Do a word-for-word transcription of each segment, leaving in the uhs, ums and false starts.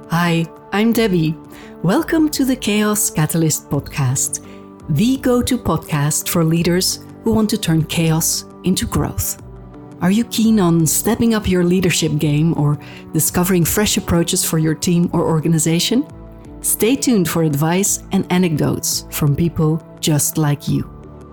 Hi, I'm Debbie. Welcome to the Chaos Catalyst podcast, the go-to podcast for leaders who want to turn chaos into growth. Are you keen on stepping up your leadership game or discovering fresh approaches for your team or organization? Stay tuned for advice and anecdotes from people just like you.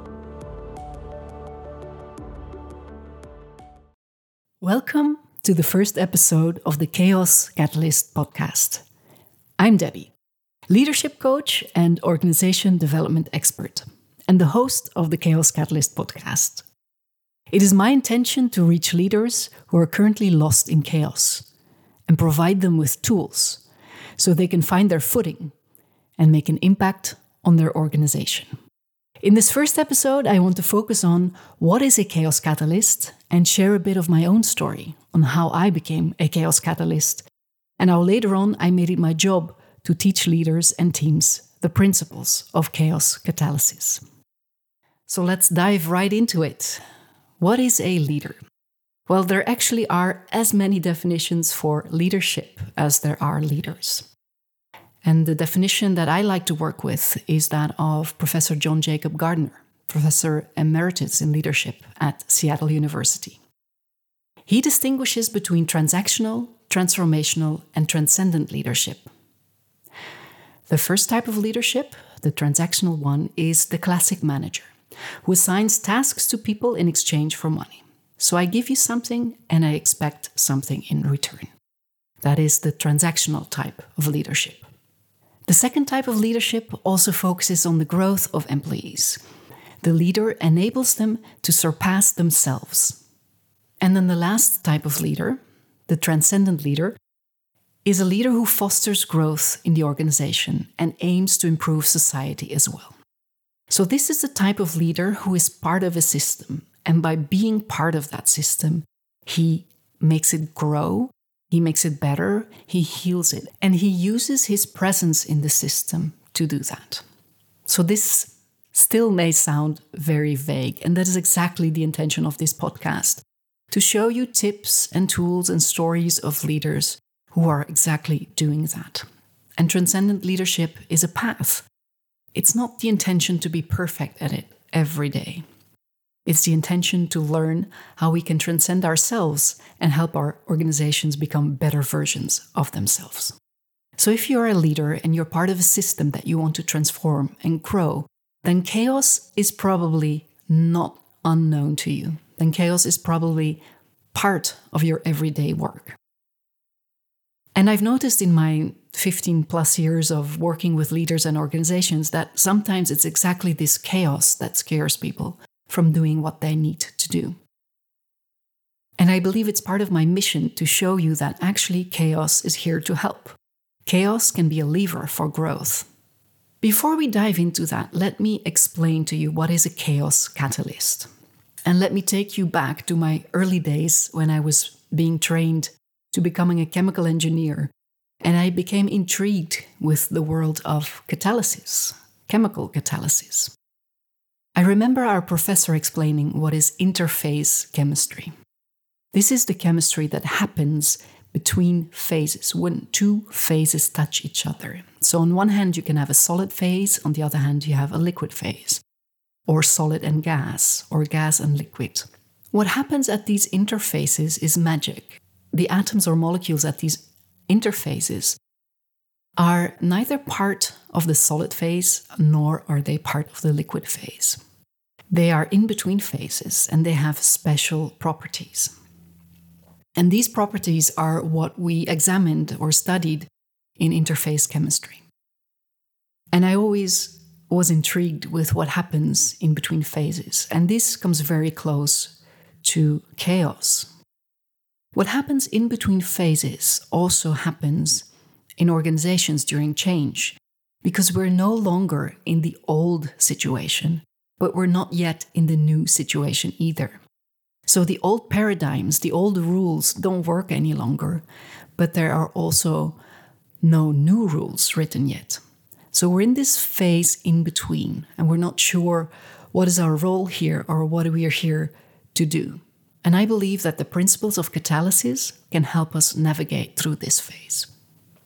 Welcome to the first episode of the Chaos Catalyst podcast. I'm Debbie, leadership coach and organization development expert, and the host of the Chaos Catalyst podcast. It is my intention to reach leaders who are currently lost in chaos and provide them with tools so they can find their footing and make an impact on their organization. In this first episode, I want to focus on what is a chaos catalyst and share a bit of my own story on how I became a chaos catalyst and how later on I made it my job to teach leaders and teams the principles of chaos catalysis. So let's dive right into it. What is a leader? Well, there actually are as many definitions for leadership as there are leaders. And the definition that I like to work with is that of Professor John Jacob Gardner, Professor Emeritus in Leadership at Seattle University. He distinguishes between transactional, transformational, and transcendent leadership. The first type of leadership, the transactional one, is the classic manager, who assigns tasks to people in exchange for money. So I give you something and I expect something in return. That is the transactional type of leadership. The second type of leadership also focuses on the growth of employees. The leader enables them to surpass themselves. And then the last type of leader, the transcendent leader, is a leader who fosters growth in the organization and aims to improve society as well. So this is the type of leader who is part of a system, and by being part of that system, he makes it grow. He makes it better, he heals it, and he uses his presence in the system to do that. So this still may sound very vague, and that is exactly the intention of this podcast, to show you tips and tools and stories of leaders who are exactly doing that. And transcendent leadership is a path. It's not the intention to be perfect at it every day. It's the intention to learn how we can transcend ourselves and help our organizations become better versions of themselves. So if you're a leader and you're part of a system that you want to transform and grow, then chaos is probably not unknown to you. Then chaos is probably part of your everyday work. And I've noticed in my fifteen plus years of working with leaders and organizations that sometimes it's exactly this chaos that scares people from doing what they need to do. And I believe it's part of my mission to show you that actually chaos is here to help. Chaos can be a lever for growth. Before we dive into that, let me explain to you what is a chaos catalyst. And let me take you back to my early days when I was being trained to becoming a chemical engineer, and I became intrigued with the world of catalysis, chemical catalysis. I remember our professor explaining what is interphase chemistry. This is the chemistry that happens between phases, when two phases touch each other. So on one hand, you can have a solid phase, on the other hand, you have a liquid phase, or solid and gas, or gas and liquid. What happens at these interfaces is magic. The atoms or molecules at these interfaces are neither part of the solid phase, nor are they part of the liquid phase. They are in between phases, and they have special properties. And these properties are what we examined or studied in interphase chemistry. And I always was intrigued with what happens in between phases, and this comes very close to chaos. What happens in between phases also happens in organizations during change, because we're no longer in the old situation, but we're not yet in the new situation either. So the old paradigms, the old rules don't work any longer, but there are also no new rules written yet. So we're in this phase in between, and we're not sure what is our role here or what we are here to do. And I believe that the principles of catalysis can help us navigate through this phase.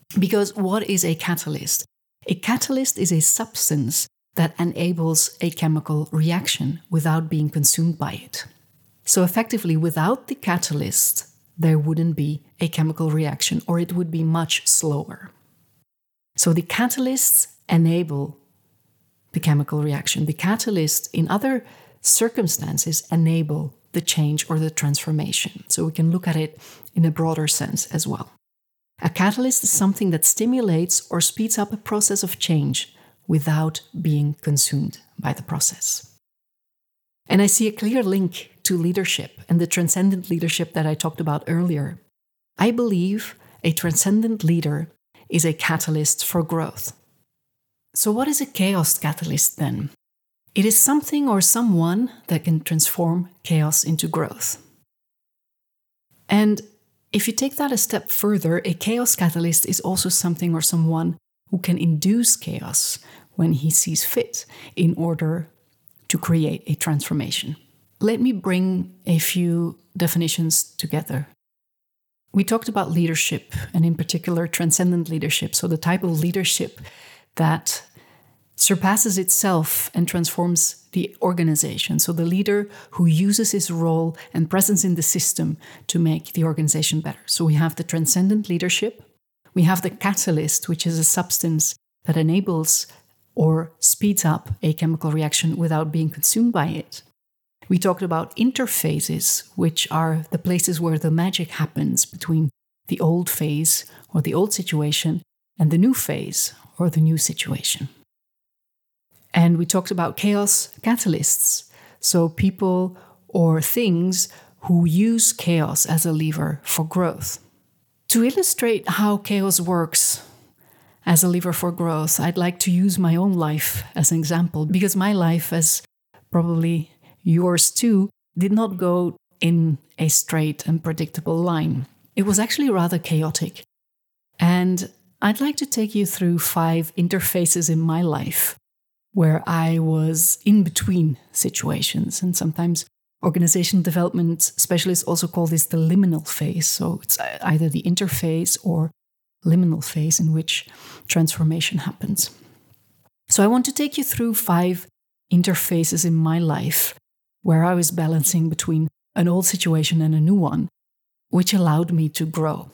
Because what is a catalyst? A catalyst is a substance that enables a chemical reaction without being consumed by it. So effectively, without the catalyst, there wouldn't be a chemical reaction, or it would be much slower. So the catalysts enable the chemical reaction. The catalysts, in other circumstances, enable the change or the transformation. So we can look at it in a broader sense as well. A catalyst is something that stimulates or speeds up a process of change without being consumed by the process. And I see a clear link to leadership and the transcendent leadership that I talked about earlier. I believe a transcendent leader is a catalyst for growth. So what is a chaos catalyst then? It is something or someone that can transform chaos into growth. And if you take that a step further, a chaos catalyst is also something or someone who can induce chaos when he sees fit in order to create a transformation. Let me bring a few definitions together. We talked about leadership, and in particular, transcendent leadership. So the type of leadership that surpasses itself and transforms the organization. So the leader who uses his role and presence in the system to make the organization better. So we have the transcendent leadership. We have the catalyst, which is a substance that enables or speeds up a chemical reaction without being consumed by it. We talked about interphases, which are the places where the magic happens between the old phase or the old situation and the new phase or the new situation. And we talked about chaos catalysts, so people or things who use chaos as a lever for growth. To illustrate how chaos works as a lever for growth, I'd like to use my own life as an example, because my life, as probably yours too, did not go in a straight and predictable line. It was actually rather chaotic. And I'd like to take you through five interfaces in my life where I was in between situations. And sometimes organization development specialists also call this the liminal phase. So it's either the interface or liminal phase in which transformation happens. So I want to take you through five interfaces in my life where I was balancing between an old situation and a new one, which allowed me to grow.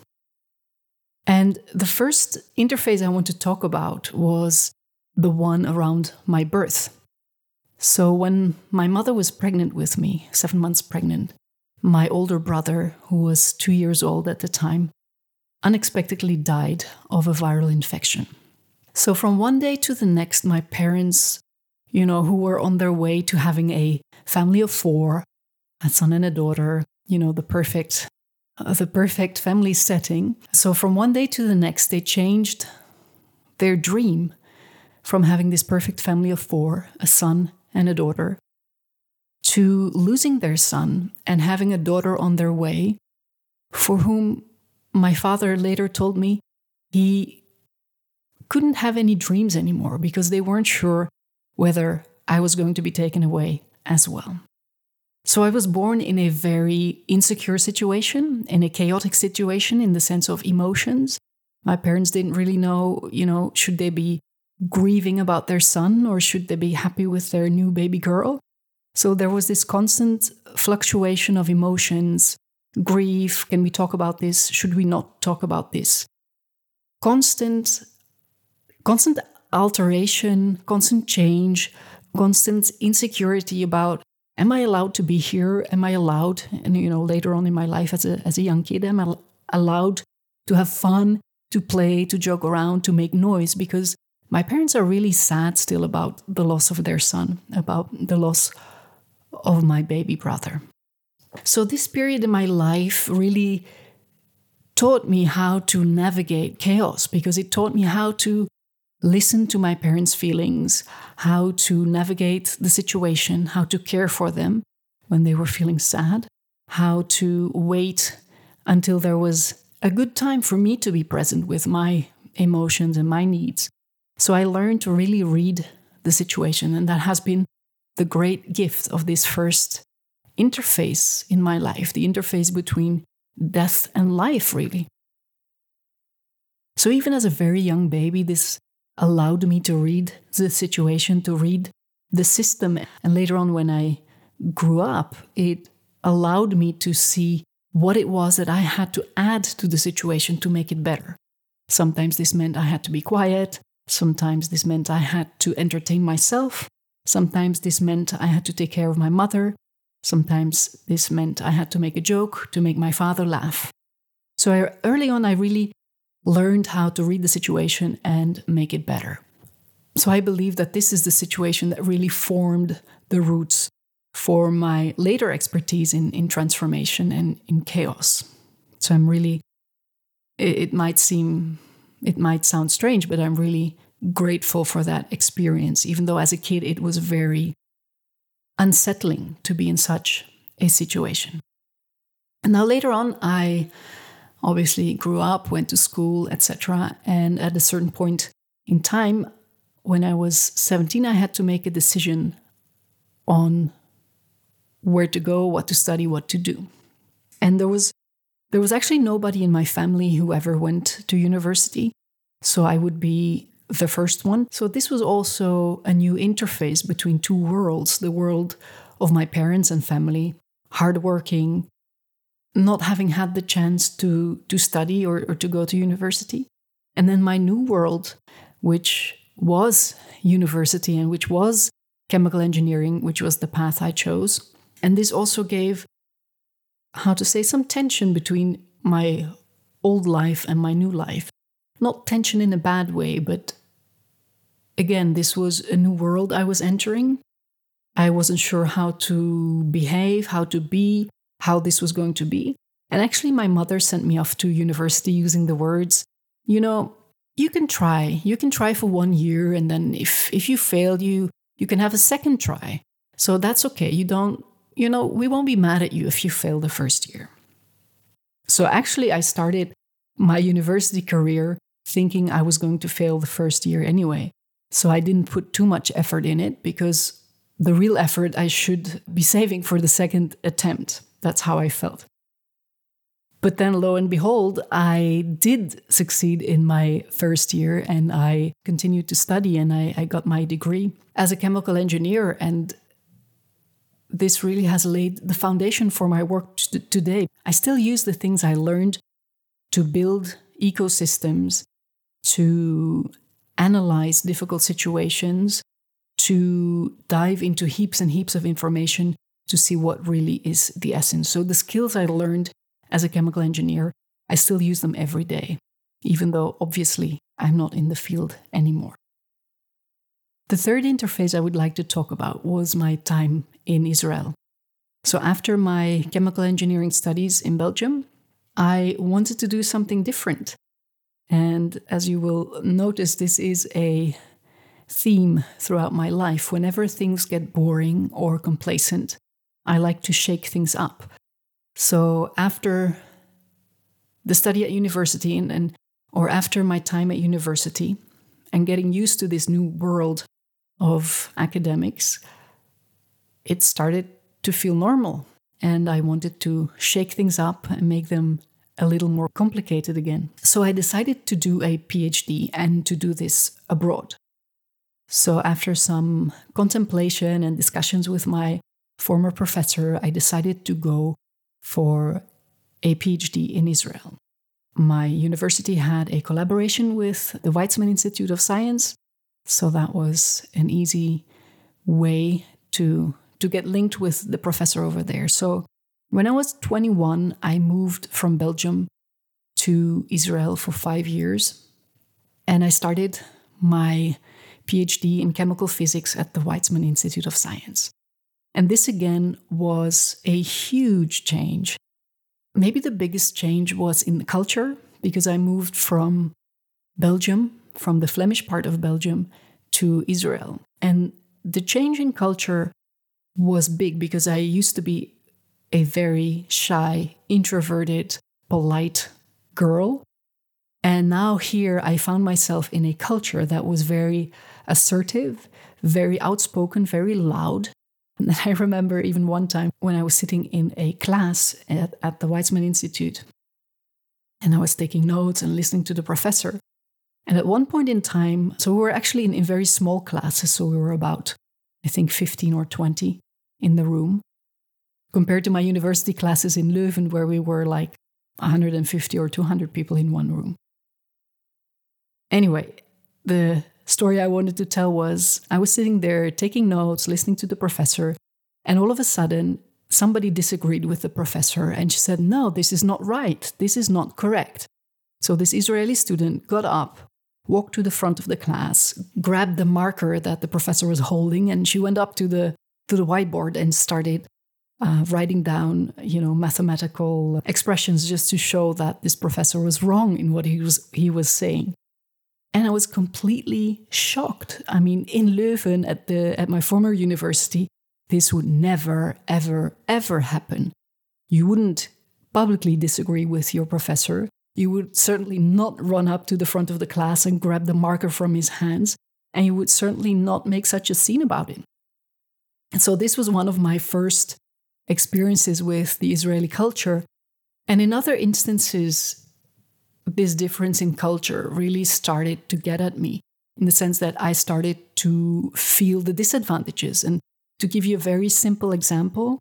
And the first interface I want to talk about was the one around my birth. So when my mother was pregnant with me, seven months pregnant, my older brother, who was two years old at the time, unexpectedly died of a viral infection. So from one day to the next, my parents, you know, who were on their way to having a family of four, a son and a daughter, you know, the perfect, uh, the perfect family setting. So from one day to the next, they changed their dream from having this perfect family of four, a son and a daughter, to losing their son and having a daughter on their way, for whom my father later told me he couldn't have any dreams anymore because they weren't sure whether I was going to be taken away as well. So I was born in a very insecure situation, in a chaotic situation in the sense of emotions. My parents didn't really know, you know, should they be grieving about their son or should they be happy with their new baby girl? So there was this constant fluctuation of emotions, grief. Can we talk about this? Should we not talk about this? Constant, constant alteration, constant change, constant insecurity about, am I allowed to be here? Am I allowed? And, you know, later on in my life as a, as a young kid, am I allowed to have fun, to play, to joke around, to make noise? Because my parents are really sad still about the loss of their son, about the loss of my baby brother. So this period in my life really taught me how to navigate chaos, because it taught me how to listen to my parents' feelings, how to navigate the situation, how to care for them when they were feeling sad, how to wait until there was a good time for me to be present with my emotions and my needs. So I learned to really read the situation, and that has been the great gift of this first interface in my life, the interface between death and life, really. So even as a very young baby, this allowed me to read the situation, to read the system. And later on, when I grew up, it allowed me to see what it was that I had to add to the situation to make it better. Sometimes this meant I had to be quiet. Sometimes this meant I had to entertain myself. Sometimes this meant I had to take care of my mother. Sometimes this meant I had to make a joke to make my father laugh. So I, early on, I really learned how to read the situation and make it better. So I believe that this is the situation that really formed the roots for my later expertise in, in transformation and in chaos. So I'm really, it, it might seem, it might sound strange, but I'm really grateful for that experience, even though as a kid it was very unsettling to be in such a situation. And now later on, I obviously grew up, went to school, et cetera. And at a certain point in time, when I was seventeen, I had to make a decision on where to go, what to study, what to do. And there was there was actually nobody in my family who ever went to university, so I would be the first one. So this was also a new interface between two worlds, the world of my parents and family, hardworking, not having had the chance to, to study or, or to go to university. And then my new world, which was university and which was chemical engineering, which was the path I chose. And this also gave, how to say, some tension between my old life and my new life. Not tension in a bad way, but again, this was a new world I was entering. I wasn't sure how to behave, how to be, how this was going to be. And actually, my mother sent me off to university using the words, you know, you can try. You can try for one year, and then if, if you fail, you, you can have a second try. So that's okay. You don't, you know, we won't be mad at you if you fail the first year. So actually, I started my university career thinking I was going to fail the first year anyway. So I didn't put too much effort in it because the real effort I should be saving for the second attempt. That's how I felt. But then lo and behold, I did succeed in my first year and I continued to study and I, I got my degree as a chemical engineer. And this really has laid the foundation for my work t- today. I still use the things I learned to build ecosystems, to analyze difficult situations, to dive into heaps and heaps of information to see what really is the essence. So the skills I learned as a chemical engineer, I still use them every day, even though obviously I'm not in the field anymore. The third interface I would like to talk about was my time in Israel. So after my chemical engineering studies in Belgium, I wanted to do something different. And as you will notice, this is a theme throughout my life. Whenever things get boring or complacent, I like to shake things up. So after the study at university and, and or after my time at university and getting used to this new world of academics, it started to feel normal. And I wanted to shake things up and make them a little more complicated again. So I decided to do a PhD and to do this abroad. So after some contemplation and discussions with my former professor, I decided to go for a PhD in Israel. My university had a collaboration with the Weizmann Institute of Science, so that was an easy way to, to get linked with the professor over there. So when I was twenty-one, I moved from Belgium to Israel for five years, and I started my PhD in chemical physics at the Weizmann Institute of Science. And this again was a huge change. Maybe the biggest change was in the culture, because I moved from Belgium, from the Flemish part of Belgium, to Israel. And the change in culture was big because I used to be a very shy, introverted, polite girl. And now here I found myself in a culture that was very assertive, very outspoken, very loud. And I remember even one time when I was sitting in a class at, at the Weizmann Institute, And I was taking notes and listening to the professor. And at one point in time, so we were actually in, in very small classes. So we were about, I think, fifteen or twenty in the room, compared to my university classes in Leuven, where we were like one hundred fifty or two hundred people in one room. Anyway, the story I wanted to tell was I was sitting there taking notes, listening to the professor, and all of a sudden, somebody disagreed with the professor, and she said, "No, this is not right. This is not correct." So this Israeli student got up, walked to the front of the class, grabbed the marker that the professor was holding, and she went up to the to the whiteboard and started uh, writing down, you know, mathematical expressions just to show that this professor was wrong in what he was he was saying. And I was completely shocked. I mean, in Leuven, at the at my former university, this would never, ever, ever happen. You wouldn't publicly disagree with your professor. You would certainly not run up to the front of the class and grab the marker from his hands. And you would certainly not make such a scene about it. And so this was one of my first experiences with the Israeli culture. And in other instances, this difference in culture really started to get at me in the sense that I started to feel the disadvantages. And to give you a very simple example,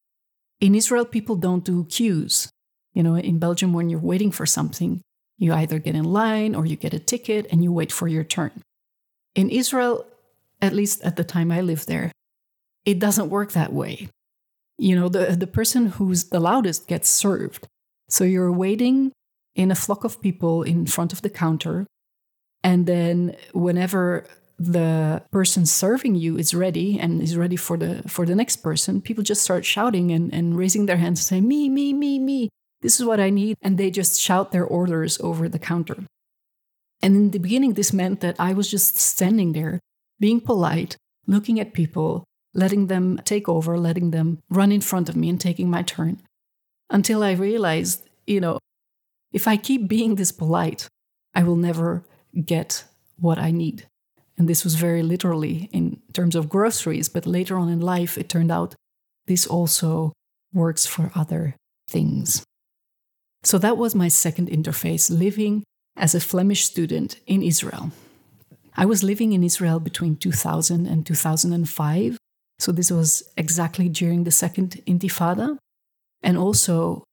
in Israel, people don't do queues. You know, in Belgium, when you're waiting for something, you either get in line or you get a ticket and you wait for your turn. In Israel, at least at the time I lived there, it doesn't work that way. You know, the, the person who's the loudest gets served. So you're waiting in a flock of people in front of the counter. And then whenever the person serving you is ready and is ready for the for the next person, people just start shouting and, and raising their hands and say, me, me, me, me, this is what I need. And they just shout their orders over the counter. And in the beginning, this meant that I was just standing there, being polite, looking at people, letting them take over, letting them run in front of me and taking my turn. Until I realized, you know, if I keep being this polite, I will never get what I need. And this was very literally in terms of groceries, but later on in life, it turned out this also works for other things. So that was my second interface, living as a Flemish student in Israel. I was living in Israel between two thousand and two thousand five. So this was exactly during the second Intifada, and also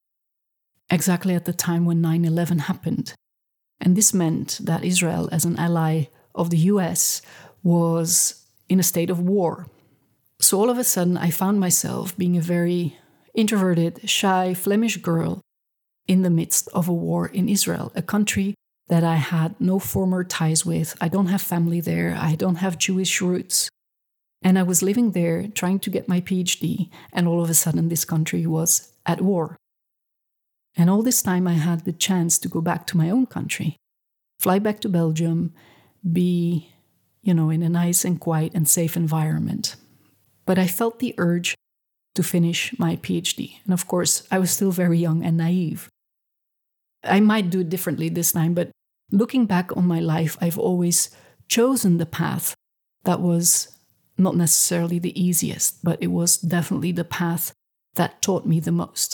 exactly at the time when nine eleven happened. And this meant that Israel, as an ally of the U S, was in a state of war. So all of a sudden, I found myself being a very introverted, shy Flemish girl in the midst of a war in Israel, a country that I had no former ties with. I don't have family there. I don't have Jewish roots. And I was living there trying to get my PhD, and all of a sudden this country was at war. And all this time I had the chance to go back to my own country, fly back to Belgium, be, you know, in a nice and quiet and safe environment. But I felt the urge to finish my PhD. And of course, I was still very young and naive. I might do it differently this time, but looking back on my life, I've always chosen the path that was not necessarily the easiest, but it was definitely the path that taught me the most.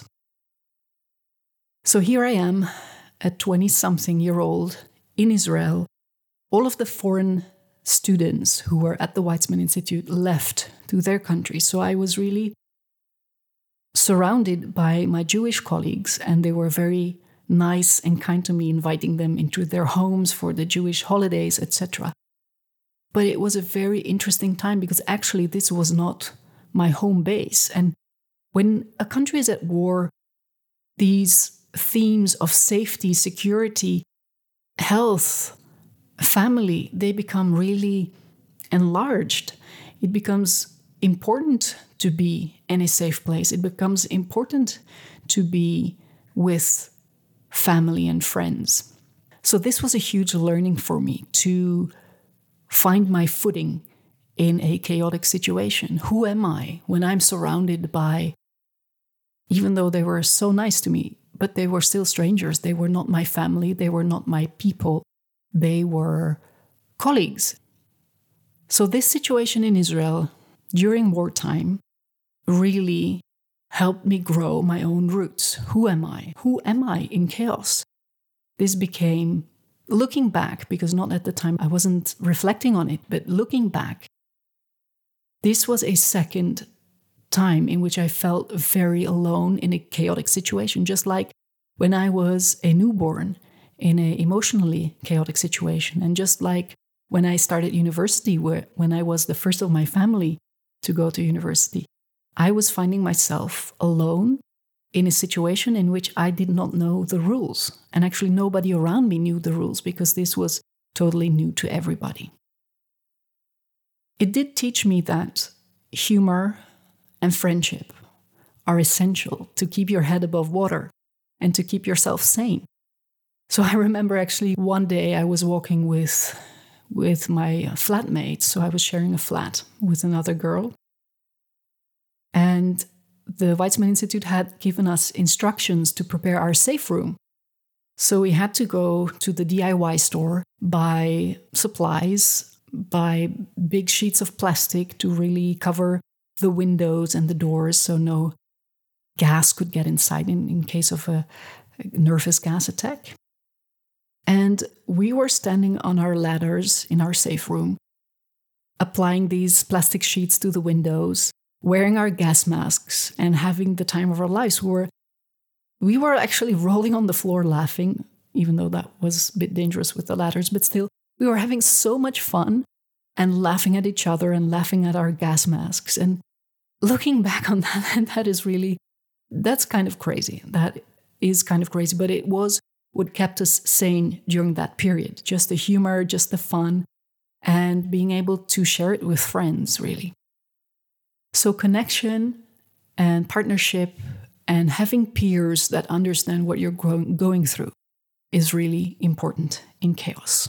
So here I am, a twenty-something-year-old in Israel. All of the foreign students who were at the Weizmann Institute left to their country. So I was really surrounded by my Jewish colleagues, and they were very nice and kind to me, inviting them into their homes for the Jewish holidays, et cetera. But it was a very interesting time because actually this was not my home base. And when a country is at war, these themes of safety, security, health, family, they become really enlarged. It becomes important to be in a safe place. It becomes important to be with family and friends. So this was a huge learning for me to find my footing in a chaotic situation. Who am I when I'm surrounded by, even though they were so nice to me, but they were still strangers. They were not my family. They were not my people. They were colleagues. So this situation in Israel during wartime really helped me grow my own roots. Who am I? Who am I in chaos? This became, looking back, because not at the time I wasn't reflecting on it, but looking back, this was a second time in which I felt very alone in a chaotic situation, just like when I was a newborn in an emotionally chaotic situation, and just like when I started university, where when I was the first of my family to go to university, I was finding myself alone in a situation in which I did not know the rules. And actually nobody around me knew the rules because this was totally new to everybody. It did teach me that humor and friendship are essential to keep your head above water and to keep yourself sane. So I remember actually one day I was walking with, with my flatmates. So I was sharing a flat with another girl. And the Weizmann Institute had given us instructions to prepare our safe room. So we had to go to the D I Y store, buy supplies, buy big sheets of plastic to really cover the windows and the doors so no gas could get inside in, in case of a, a nervous gas attack. And we were standing on our ladders in our safe room, applying these plastic sheets to the windows, wearing our gas masks and having the time of our lives. We were, we were actually rolling on the floor laughing, even though that was a bit dangerous with the ladders, but still, we were having so much fun and laughing at each other and laughing at our gas masks. And looking back on that, that is really, that's kind of crazy. That is kind of crazy, but it was what kept us sane during that period. Just the humor, just the fun, and being able to share it with friends, really. So connection and partnership and having peers that understand what you're going through is really important in chaos.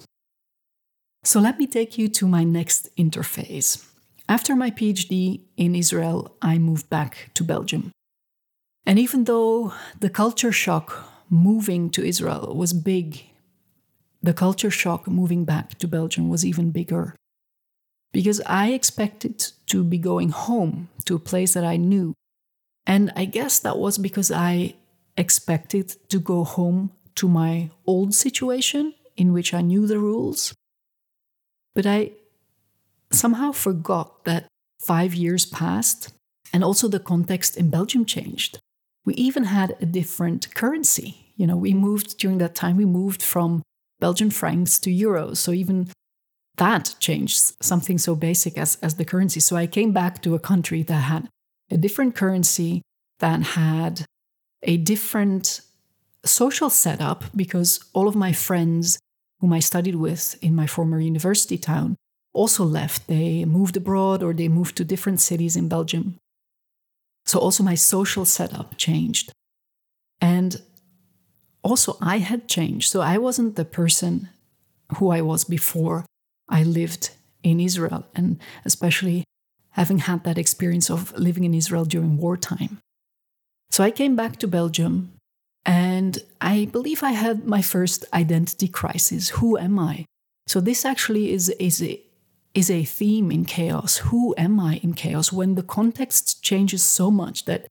So let me take you to my next interface. After my PhD in Israel, I moved back to Belgium. And even though the culture shock moving to Israel was big, the culture shock moving back to Belgium was even bigger. Because I expected to be going home to a place that I knew. And I guess that was because I expected to go home to my old situation in which I knew the rules. But I somehow forgot that five years passed and also the context in Belgium changed. We even had a different currency. You know, we moved during that time, we moved from Belgian francs to euros. So even that changed something so basic as, as the currency. So I came back to a country that had a different currency, that had a different social setup, because all of my friends whom I studied with in my former university town also left. They moved abroad or they moved to different cities in Belgium. So also my social setup changed. And also I had changed. So I wasn't the person who I was before I lived in Israel, and especially having had that experience of living in Israel during wartime. So I came back to Belgium, and I believe I had my first identity crisis. Who am I? So this actually is, is, a, is a theme in chaos. Who am I in chaos? When the context changes so much that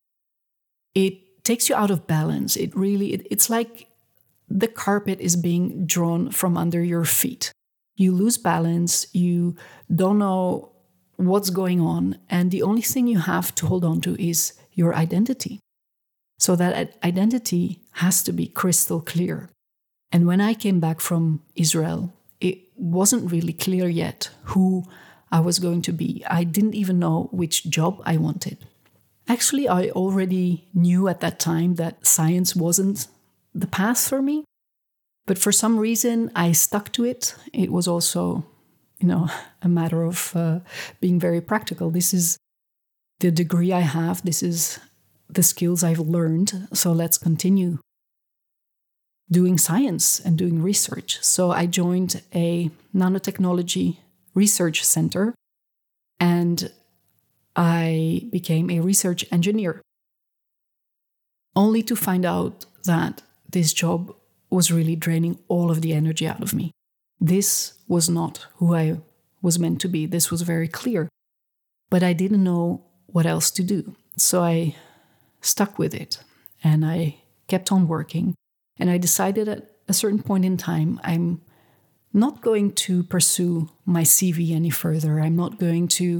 it takes you out of balance. It really, it, it's like the carpet is being drawn from under your feet. You lose balance, you don't know what's going on, and the only thing you have to hold on to is your identity. So that identity has to be crystal clear. And when I came back from Israel, it wasn't really clear yet who I was going to be. I didn't even know which job I wanted. Actually, I already knew at that time that science wasn't the path for me. But for some reason, I stuck to it. It was also, you know, a matter of uh, being very practical. This is the degree I have. This is the skills I've learned. So let's continue doing science and doing research. So I joined a nanotechnology research center, and I became a research engineer, only to find out that this job was really draining all of the energy out of me. This was not who I was meant to be. This was very clear. But I didn't know what else to do. So I stuck with it and I kept on working. And I decided at a certain point in time, I'm not going to pursue my C V any further. I'm not going to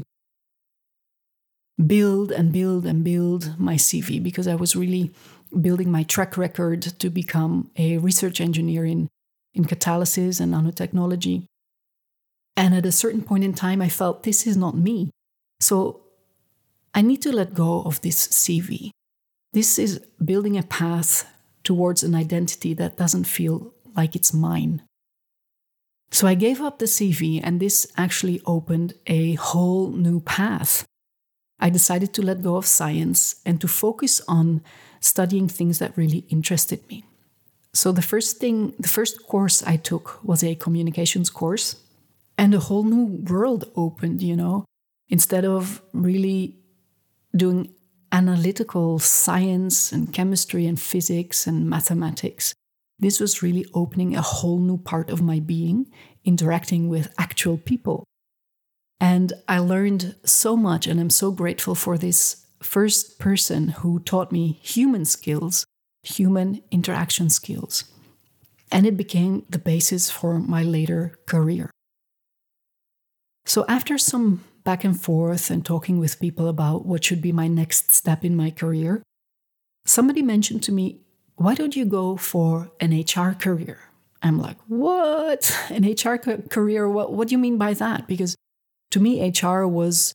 build and build and build my C V because I was really building my track record to become a research engineer in, in catalysis and nanotechnology. And at a certain point in time, I felt this is not me. So I need to let go of this C V. This is building a path towards an identity that doesn't feel like it's mine. So I gave up the C V, and this actually opened a whole new path. I decided to let go of science and to focus on studying things that really interested me. So the first thing, the first course I took was a communications course, and a whole new world opened, you know. Instead of really doing analytical science and chemistry and physics and mathematics, this was really opening a whole new part of my being, interacting with actual people. And I learned so much, and I'm so grateful for this first person who taught me human skills, human interaction skills. And it became the basis for my later career. So after some back and forth and talking with people about what should be my next step in my career, somebody mentioned to me, why don't you go for an H R career? I'm like, what? An H R ca- career? What, what do you mean by that? Because to me, H R was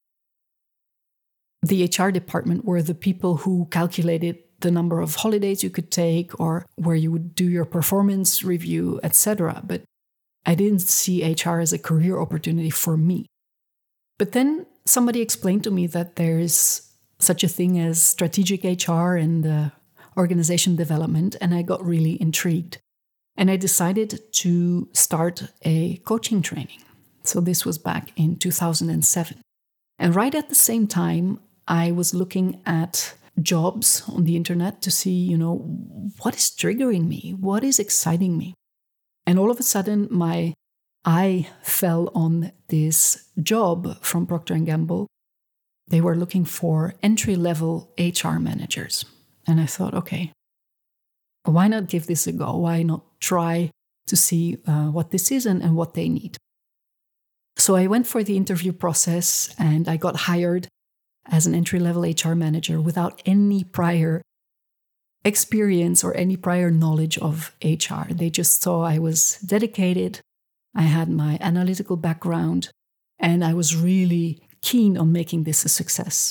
the H R department were the people who calculated the number of holidays you could take or where you would do your performance review, et cetera. But I didn't see H R as a career opportunity for me. But then somebody explained to me that there's such a thing as strategic H R and uh, organization development, and I got really intrigued. And I decided to start a coaching training. So this was back in two thousand seven. And right at the same time, I was looking at jobs on the internet to see, you know, what is triggering me? What is exciting me? And all of a sudden, my eye fell on this job from Procter and Gamble. They were looking for entry-level H R managers. And I thought, okay, why not give this a go? Why not try to see uh, what this is and, and what they need? So I went for the interview process and I got hired as an entry-level H R manager without any prior experience or any prior knowledge of H R. They just saw I was dedicated, I had my analytical background, and I was really keen on making this a success.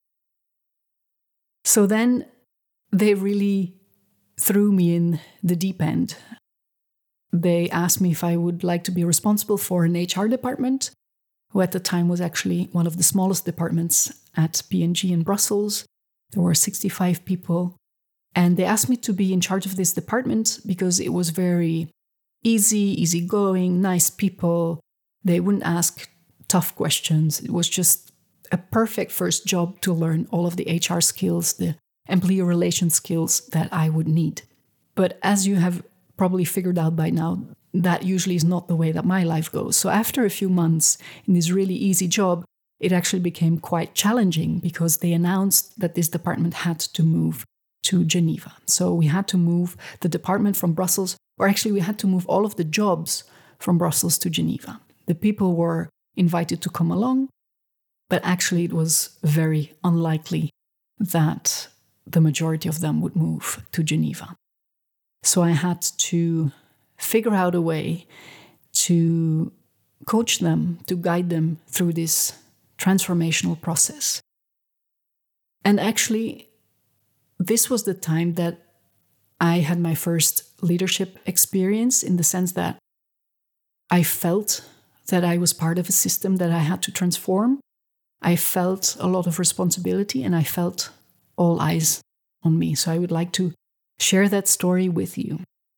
So then they really threw me in the deep end. They asked me if I would like to be responsible for an H R department, who at the time was actually one of the smallest departments at P and G in Brussels. There were sixty-five people. And they asked me to be in charge of this department because it was very easy, easygoing, nice people. They wouldn't ask tough questions. It was just a perfect first job to learn all of the H R skills, the employee relations skills that I would need. But as you have probably figured out by now, that usually is not the way that my life goes. So after a few months in this really easy job, it actually became quite challenging because they announced that this department had to move to Geneva. So we had to move the department from Brussels, or actually we had to move all of the jobs from Brussels to Geneva. The people were invited to come along, but actually it was very unlikely that the majority of them would move to Geneva. So I had to figure out a way to coach them, to guide them through this transformational process. And actually, this was the time that I had my first leadership experience, in the sense that I felt that I was part of a system that I had to transform. I felt a lot of responsibility and I felt all eyes on me. So I would like to share that story with you.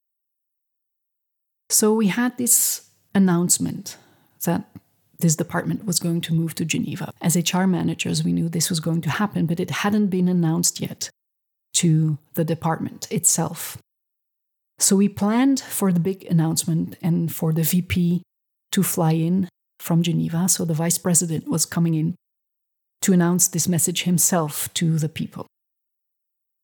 So we had this announcement that this department was going to move to Geneva. As H R managers, we knew this was going to happen, but it hadn't been announced yet to the department itself. So we planned for the big announcement and for the V P to fly in from Geneva. So the vice president was coming in to announce this message himself to the people.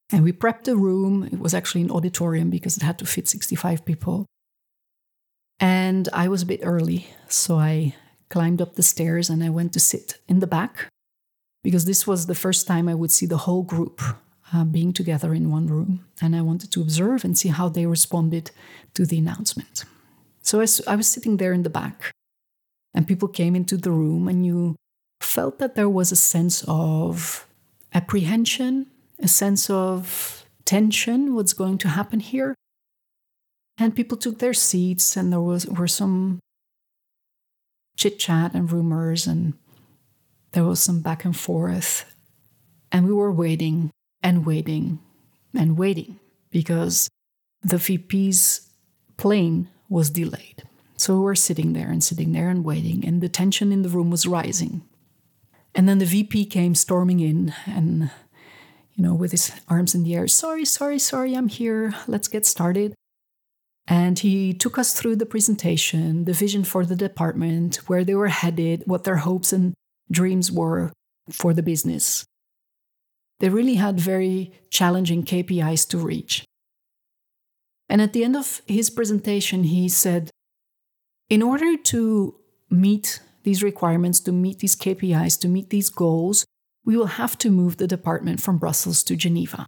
And we prepped the room. It was actually an auditorium because it had to fit sixty-five people. And I was a bit early, so I climbed up the stairs and I went to sit in the back because this was the first time I would see the whole group uh, being together in one room. And I wanted to observe and see how they responded to the announcement. So I, I was sitting there in the back, and people came into the room, and you felt that there was a sense of apprehension, a sense of tension, what's going to happen here. And people took their seats, and there was were some chit-chat and rumors, and there was some back and forth. And we were waiting and waiting and waiting because the V P's plane was delayed. So we were sitting there and sitting there and waiting, and the tension in the room was rising. And then the V P came storming in and, you know, with his arms in the air, sorry, sorry, sorry, I'm here. Let's get started. And he took us through the presentation, the vision for the department, where they were headed, what their hopes and dreams were for the business. They really had very challenging K P Is to reach. And at the end of his presentation, he said, in order to meet these requirements, to meet these K P Is, to meet these goals, we will have to move the department from Brussels to Geneva.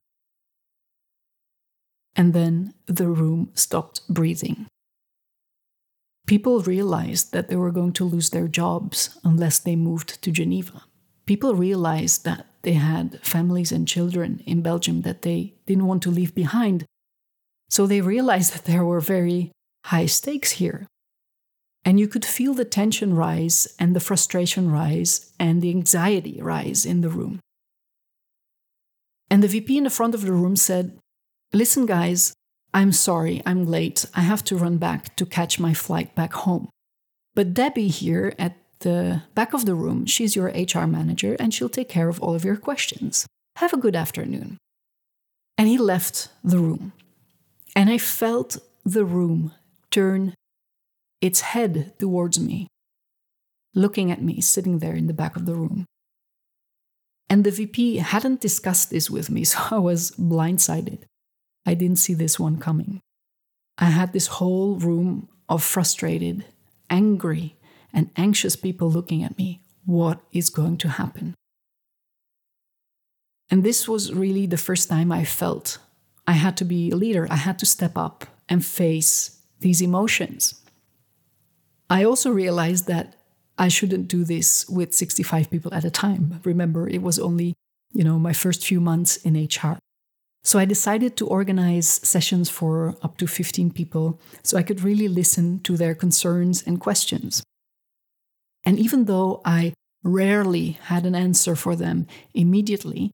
And then the room stopped breathing. People realized that they were going to lose their jobs unless they moved to Geneva. People realized that they had families and children in Belgium that they didn't want to leave behind. So they realized that there were very high stakes here. And you could feel the tension rise and the frustration rise and the anxiety rise in the room. And the V P in the front of the room said, listen, guys, I'm sorry, I'm late. I have to run back to catch my flight back home. But Debbie here at the back of the room, she's your H R manager, and she'll take care of all of your questions. Have a good afternoon. And he left the room. And I felt the room turn its head towards me, looking at me, sitting there in the back of the room. And the V P hadn't discussed this with me, so I was blindsided. I didn't see this one coming. I had this whole room of frustrated, angry, and anxious people looking at me. What is going to happen? And this was really the first time I felt I had to be a leader. I had to step up and face these emotions. I also realized that I shouldn't do this with sixty-five people at a time. Remember, it was only, you know, my first few months in H R. So I decided to organize sessions for up to fifteen people so I could really listen to their concerns and questions. And even though I rarely had an answer for them immediately,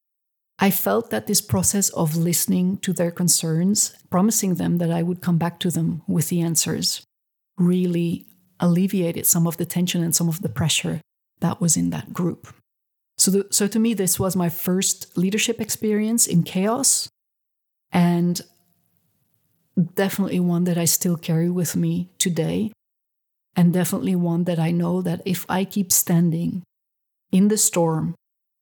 I felt that this process of listening to their concerns, promising them that I would come back to them with the answers, really alleviated some of the tension and some of the pressure that was in that group. So, the, so to me, this was my first leadership experience in chaos, and definitely one that I still carry with me today, and definitely one that I know that if I keep standing in the storm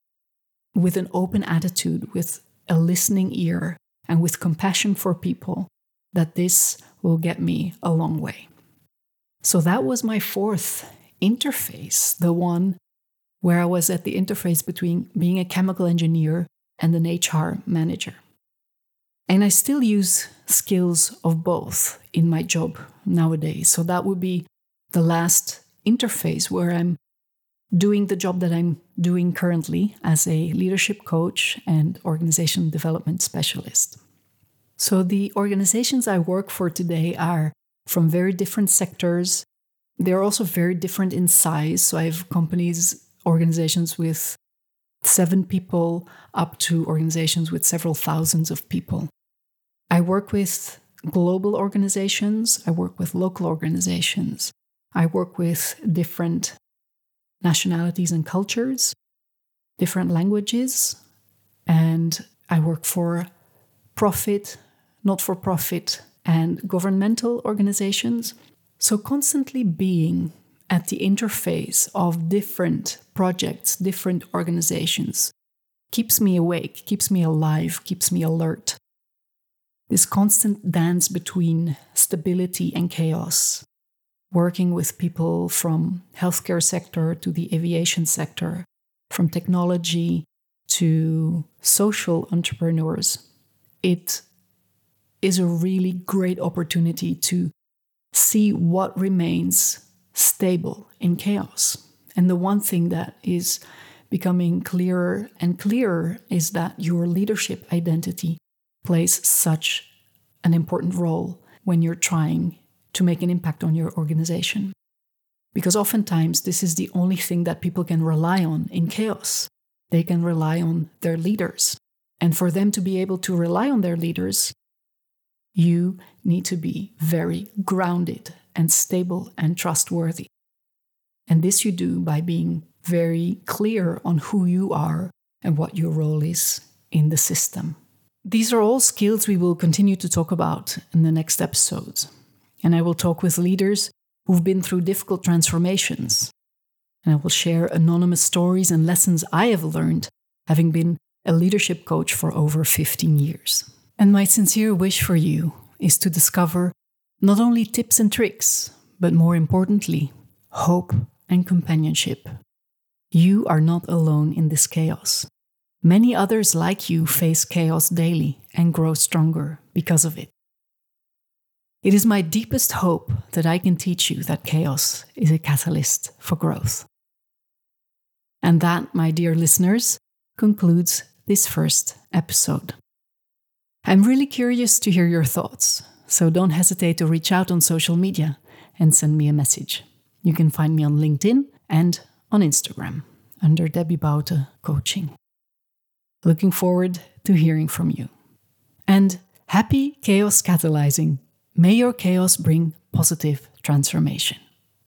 with an open attitude, with a listening ear, and with compassion for people, that this will get me a long way. So that was my fourth interface, the one where I was at the interface between being a chemical engineer and an H R manager. And I still use skills of both in my job nowadays. So that would be the last interface where I'm doing the job that I'm doing currently as a leadership coach and organization development specialist. So the organizations I work for today are from very different sectors. They're also very different in size. So I have companies, organizations with seven people up to organizations with several thousands of people. I work with global organizations. I work with local organizations. I work with different nationalities and cultures, different languages, and I work for profit, not-for-profit, and governmental organizations. So constantly being at the interface of different projects, different organizations, keeps me awake, keeps me alive, keeps me alert. This constant dance between stability and chaos, working with people from healthcare sector to the aviation sector, from technology to social entrepreneurs, it is a really great opportunity to see what remains stable in chaos. And the one thing that is becoming clearer and clearer is that your leadership identity plays such an important role when you're trying to make an impact on your organization. Because oftentimes this is the only thing that people can rely on in chaos. They can rely on their leaders. And for them to be able to rely on their leaders, you need to be very grounded and stable and trustworthy. And this you do by being very clear on who you are and what your role is in the system. These are all skills we will continue to talk about in the next episodes. And I will talk with leaders who've been through difficult transformations. And I will share anonymous stories and lessons I have learned, having been a leadership coach for over fifteen years. And my sincere wish for you is to discover not only tips and tricks, but more importantly, hope and companionship. You are not alone in this chaos. Many others like you face chaos daily and grow stronger because of it. It is my deepest hope that I can teach you that chaos is a catalyst for growth. And that, my dear listeners, concludes this first episode. I'm really curious to hear your thoughts, so don't hesitate to reach out on social media and send me a message. You can find me on LinkedIn and on Instagram under Debbie Bouten Coaching. Looking forward to hearing from you. And happy chaos catalyzing. May your chaos bring positive transformation.